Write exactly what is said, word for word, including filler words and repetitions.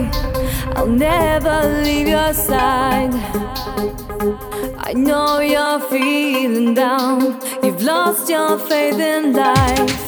I'll never leave your side. I know you're feeling down, you've lost your faith in life.